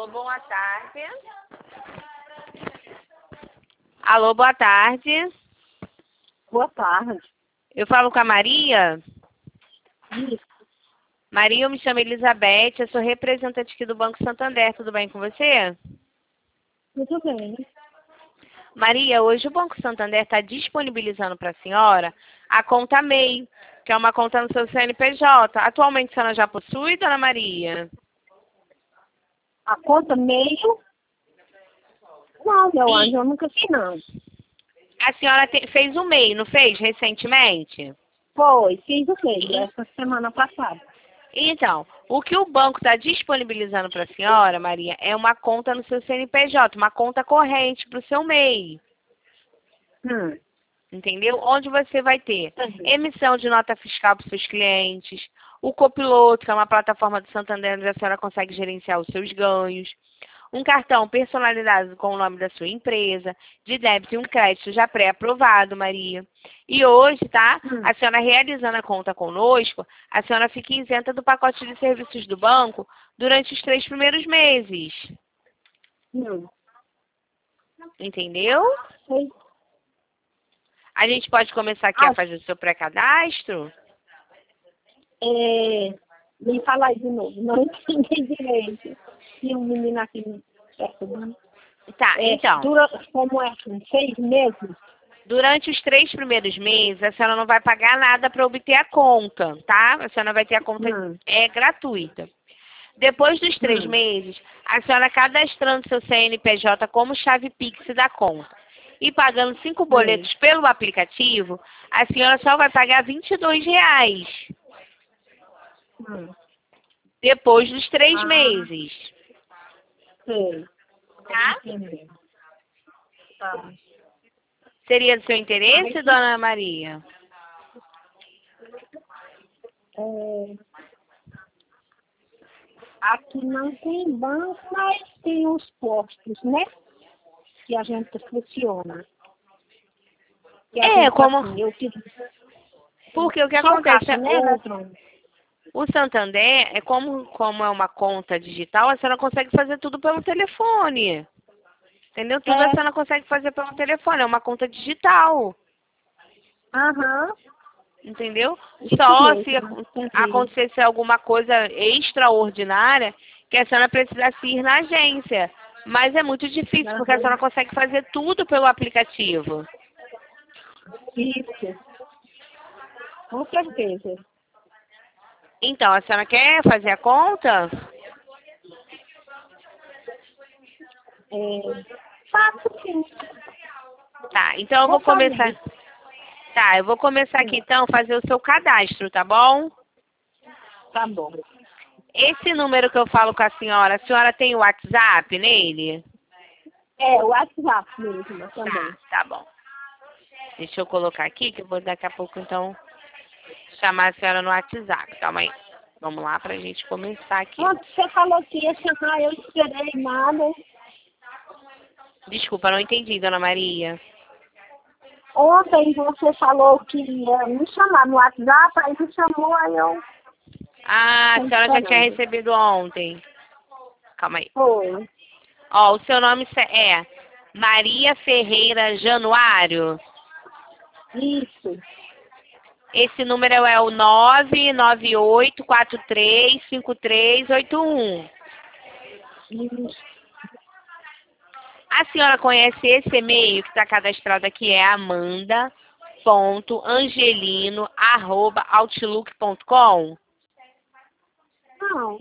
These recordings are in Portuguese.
Alô, boa tarde. Alô, boa tarde. Boa tarde. Eu falo com a Maria. Isso. Maria, eu me chamo Elizabeth, eu sou representante aqui do Banco Santander. Tudo bem com você? Tudo bem. Maria, hoje o Banco Santander está disponibilizando para a senhora a conta MEI, que é uma conta no seu CNPJ. Atualmente a senhora já possui, dona Maria? A conta meio? Não, meu anjo, eu nunca fiz, não. A senhora fez o MEI, não fez, recentemente? Foi, fiz o meio, essa semana passada. Então, o que o banco está disponibilizando para a senhora, Maria, é uma conta no seu CNPJ, uma conta corrente para o seu MEI. Entendeu? Onde você vai ter emissão de nota fiscal para os seus clientes, o Copiloto, que é uma plataforma do Santander onde a senhora consegue gerenciar os seus ganhos, um cartão personalizado com o nome da sua empresa, de débito e um crédito já pré-aprovado, Maria. E hoje, tá? A senhora realizando a conta conosco, a senhora fica isenta do pacote de serviços do banco durante os 3 primeiros meses. Entendeu? Foi. A gente pode começar aqui a fazer o seu pré-cadastro? Me fala aí de novo, não entendi direito. Tinha um menino aqui perto de mim. Tá, então. Como é? 6 meses? Durante os 3 primeiros meses, a senhora não vai pagar nada para obter a conta, tá? A senhora vai ter a conta gratuita. Depois dos 3 meses, a senhora cadastrando seu CNPJ como chave Pix da conta e pagando 5 boletos pelo aplicativo, a senhora só vai pagar R$22. Depois dos 3 meses. Sei. Tá? Tá. Seria do seu interesse, dona Maria? Aqui não tem banco, mas tem os postos, né? Que a gente funciona. Porque o que acontece o Santander, como é uma conta digital, a senhora consegue fazer tudo pelo telefone. Entendeu? Tudo a senhora consegue fazer pelo telefone, é uma conta digital. Entendeu? Só se acontecesse alguma coisa extraordinária que a senhora precisasse ir na agência. Mas é muito difícil, porque a senhora consegue fazer tudo pelo aplicativo. Isso. Com certeza. Então, a senhora quer fazer a conta? Faço sim. Tá, então eu vou começar. Tá, eu vou começar aqui então a fazer o seu cadastro, tá bom? Tá bom. Esse número que eu falo com a senhora tem o WhatsApp nele? O WhatsApp mesmo também. Tá bom. Deixa eu colocar aqui, que eu vou daqui a pouco então chamar a senhora no WhatsApp. Calma aí. Vamos lá pra gente começar aqui. Você falou que ia chamar, eu esperei nada. Desculpa, não entendi, dona Maria. Ontem você falou que ia me chamar no WhatsApp, aí me chamou, aí eu... Ah, a senhora já tinha recebido ontem. Calma aí. Foi. Ó, o seu nome é Maria Ferreira Januário? Isso. Esse número é o 998435381. Isso. A senhora conhece esse e-mail que está cadastrado aqui? É amanda.angelino@outlook.com? Não.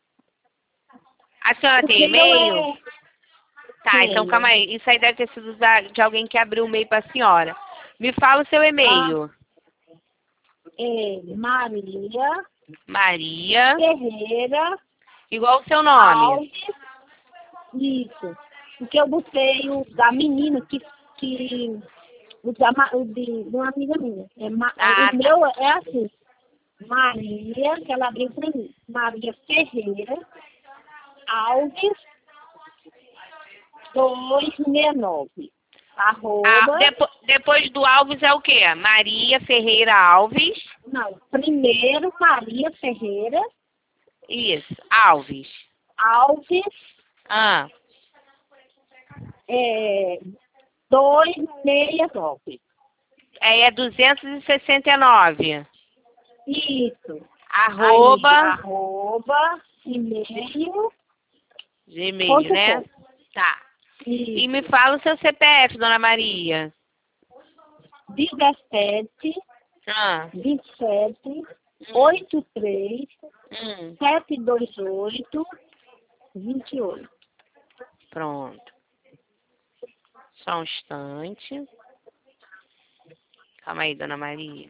A senhora tem e-mail? Tá, então calma aí. Isso aí deve ter sido de alguém que abriu o e-mail para a senhora. Me fala o seu e-mail. Maria Ferreira. Igual o seu nome. Alves. Isso. Porque eu botei o da menina que de uma amiga minha. O meu é assim. Maria, que ela abriu para mim. Maria Ferreira Alves 269. Depois do Alves é o quê? Maria Ferreira Alves? Não, primeiro Maria Ferreira. Isso, Alves. Alves Ah, 269. aí é 269. Isso. Arroba E-mail. Gmail, né? Tá. E me fala o seu CPF, Dona Maria. 17 Ah. 27 83 Hum. 728 28. Pronto. Só um instante. Calma aí, Dona Maria.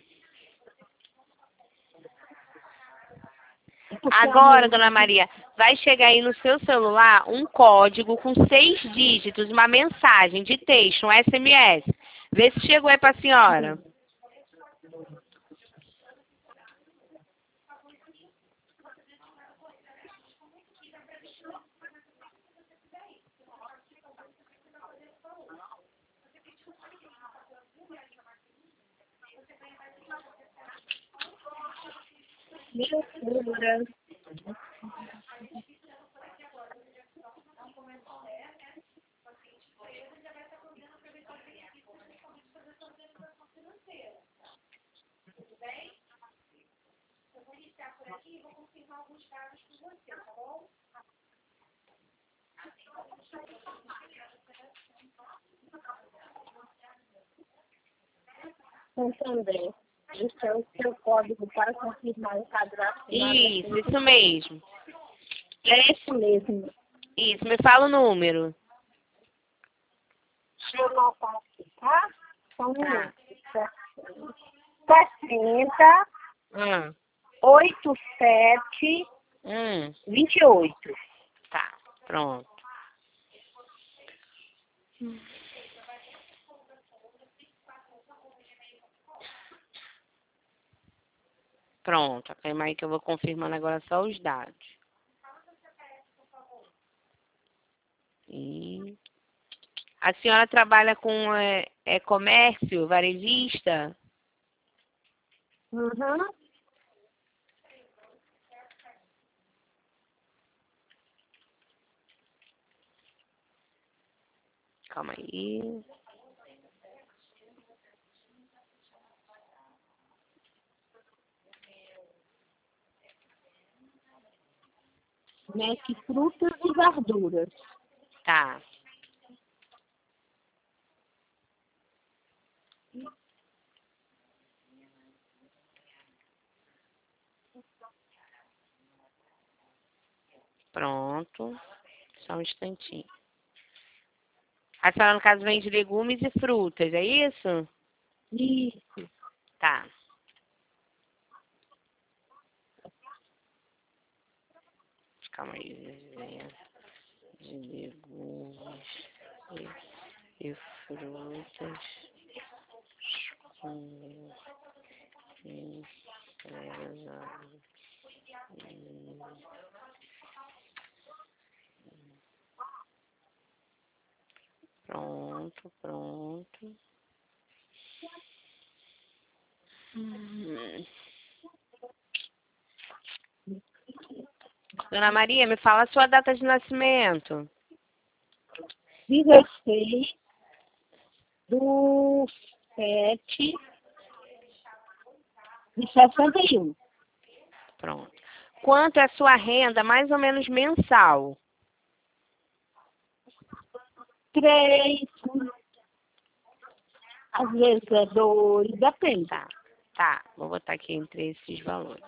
Agora, Dona Maria, vai chegar aí no seu celular um código com 6 dígitos, uma mensagem de texto, um SMS. Vê se chegou aí para a senhora. Loucura. Também. Esse é o seu código para confirmar o cadastro. Isso mesmo. É esse mesmo. Isso, me fala o número. Deixa eu anotar aqui, tá? Só um Tá. minuto. 60 87 28. Tá, pronto. Pronto, calma aí que eu vou confirmando agora só os dados. E... A senhora trabalha com comércio, varejista? Uhum. Calma aí. Mete frutas e verduras. Tá. Pronto. Só um instantinho. A senhora, no caso, vende legumes e frutas, é isso? Isso. Tá. Calma aí. De legumes e frutas. Pronto, pronto. Dona Maria, me fala a sua data de nascimento. 16 do 7 de 61. Pronto. Quanto é a sua renda, mais ou menos mensal? 3, às vezes é 2, depende. Tá. Vou botar aqui entre esses valores.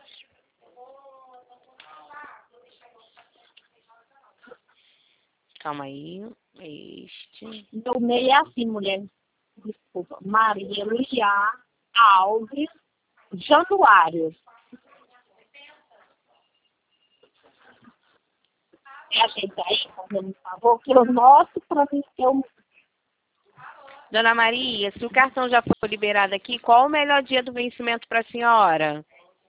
Calma aí. Meu meio é assim, mulher. Desculpa. Maria Luiá Alves Januário. A gente aí, fazendo um favor, que eu noto para mim que eu... Dona Maria, se o cartão já for liberado aqui, qual o melhor dia do vencimento para a senhora?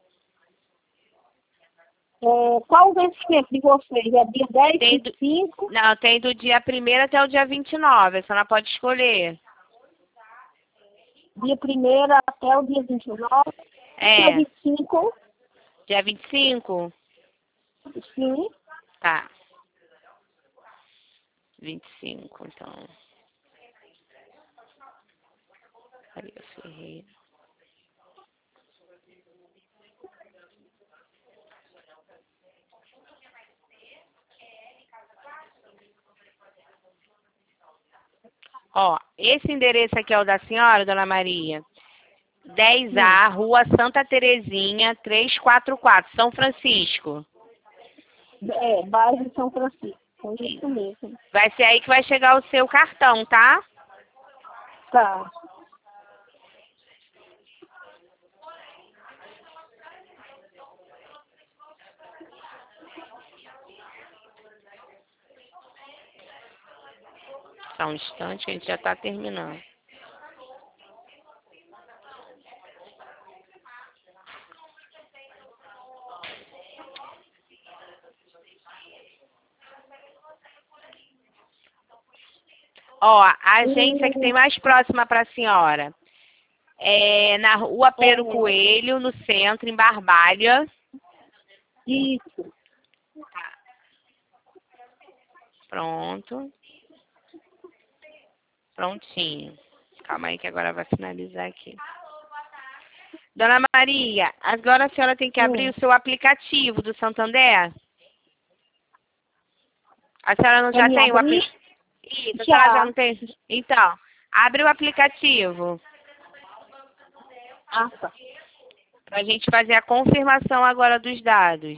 Qual o vencimento de vocês? É dia 10, Tem 25? Não, tem do dia 1º até o dia 29. A senhora pode escolher. Dia 1º até o dia 29? Dia 25? Dia 25? Sim. Tá. 25, então. Maria Ferreira. Ó, esse endereço aqui é o da senhora, dona Maria? 10A, Rua Santa Terezinha, 344, São Francisco. Bairro São Francisco. É isso mesmo. Vai ser aí que vai chegar o seu cartão, tá? Tá. Só um instante, a gente já tá terminando. Ó, a agência que tem mais próxima para a senhora é na Rua Pedro Coelho, no centro, em Barbalha. Isso. Pronto. Prontinho. Calma aí que agora vai finalizar aqui. Dona Maria, agora a senhora tem que abrir o seu aplicativo do Santander. A senhora não já tem o aplicativo? Isso, a senhora já não tem? Então, abre o aplicativo. Ah, tá. Para a gente fazer a confirmação agora dos dados.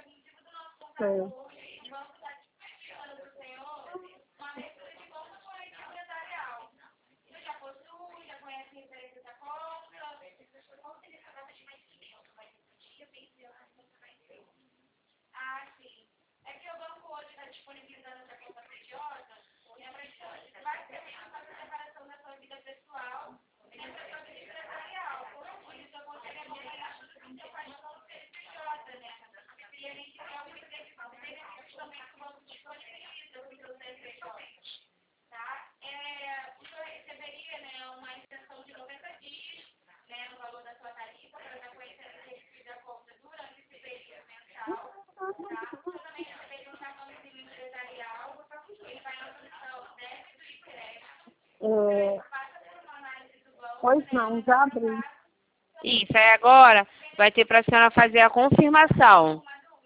Pois não, já abri. Isso, aí agora vai ter para a senhora fazer a confirmação.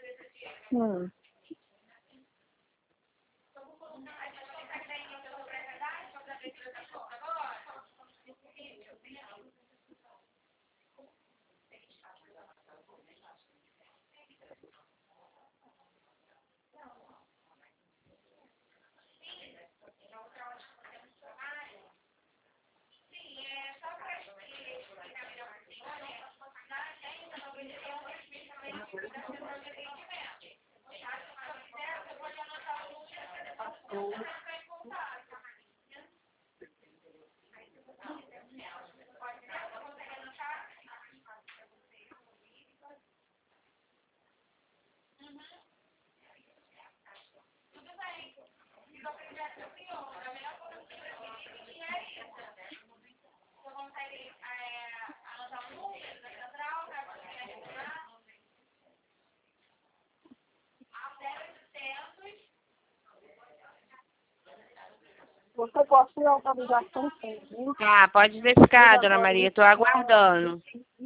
Você gosta de autorização sempre, né? Ah, pode verificar, dona Maria. Estou aguardando.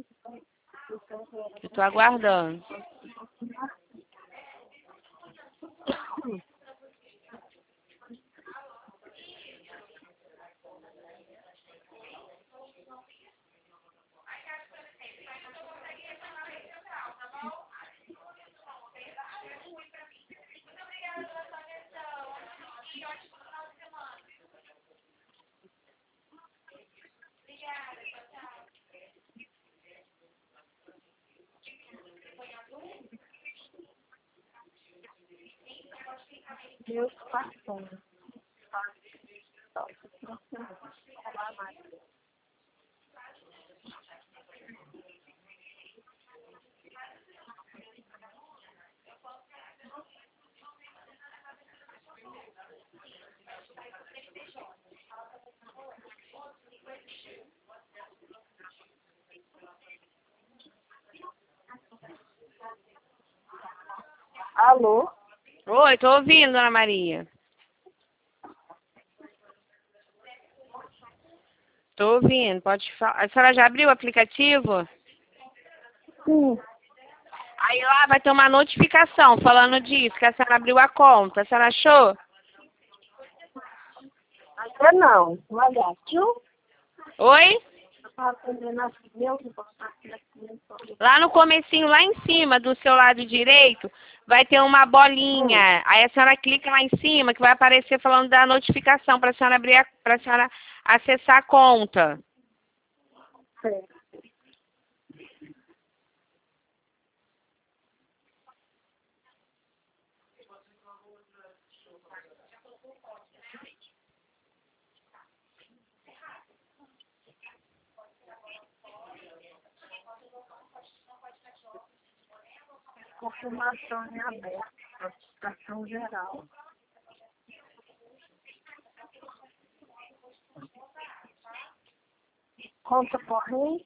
Estou aguardando. Meus cartões. Alô? Oi, estou ouvindo, dona Maria. Tô ouvindo, pode falar. A senhora já abriu o aplicativo? Sim. Aí lá vai ter uma notificação falando disso, que a senhora abriu a conta. A senhora achou? Ainda não. Olha, tio. Oi? Lá no comecinho, lá em cima do seu lado direito, vai ter uma bolinha. Aí a senhora clica lá em cima, que vai aparecer falando da notificação para a senhora abrir, para a senhora acessar a conta. Certo. Confirmação em aberto. Notificação geral. Conta corrente.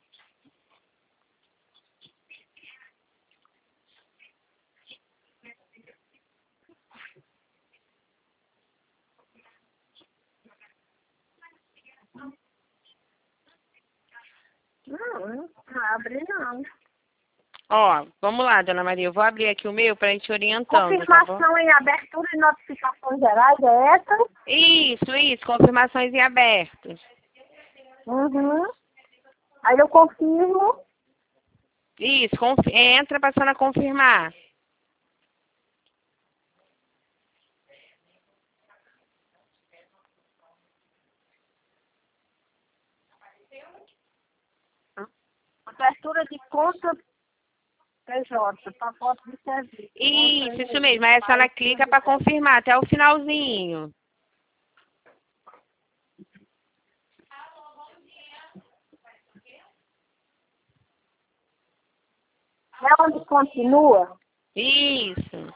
Não abre não. Ó, vamos lá, dona Maria. Eu vou abrir aqui o meu para a gente orientando, tá bom? Confirmação em abertura e notificações gerais é essa? Isso. Confirmações em abertos. Uhum. Aí eu confirmo. Isso, entra para a senhora confirmar. Abertura de conta PJ, pacote de serviço. Isso mesmo. Aí a senhora clica para confirmar até o finalzinho. É onde continua? Isso.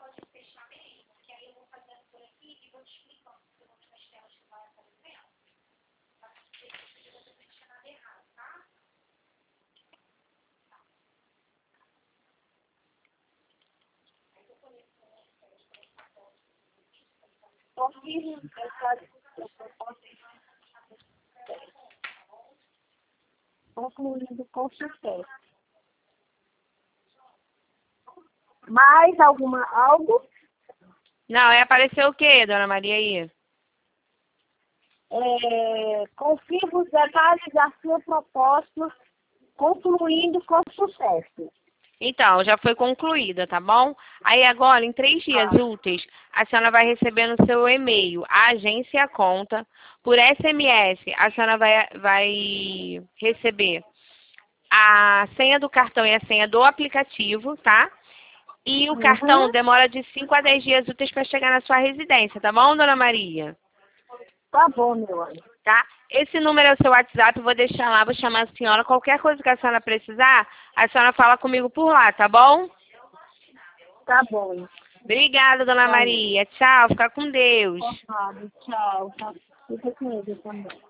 Confirmo. Concluindo com sucesso. Mais algo? Não, aí apareceu o quê, dona Maria aí? Confirmo os detalhes da sua proposta, concluindo com sucesso. Então, já foi concluída, tá bom? Aí agora, em 3 dias úteis, a senhora vai receber no seu e-mail a agência e a conta. Por SMS, a senhora vai receber a senha do cartão e a senha do aplicativo, tá? E o cartão demora de 5 a 10 dias úteis para chegar na sua residência, tá bom, dona Maria? Tá bom, meu anjo. Tá? Esse número é o seu WhatsApp, eu vou deixar lá, vou chamar a senhora. Qualquer coisa que a senhora precisar, a senhora fala comigo por lá, tá bom? Tá bom. Obrigada, dona Maria. Tchau, fica com Deus. Tchau. Fica com ele também.